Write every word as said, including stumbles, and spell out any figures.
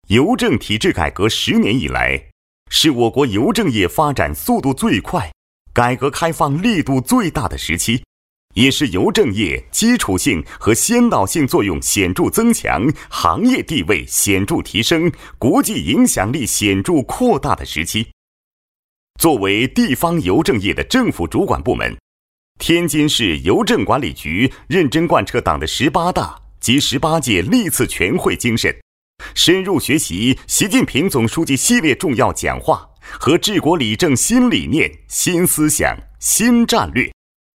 邮政体制改革十年以来，是我国邮政业发展速度最快、改革开放力度最大的时期，也是邮政业基础性和先导性作用显著增强、行业地位显著提升、国际影响力显著扩大的时期。作为地方邮政业的政府主管部门，天津市邮政管理局认真贯彻党的十八大及十八届历次全会精神，深入学习习近平总书记系列重要讲话和治国理政新理念、新思想、新战略，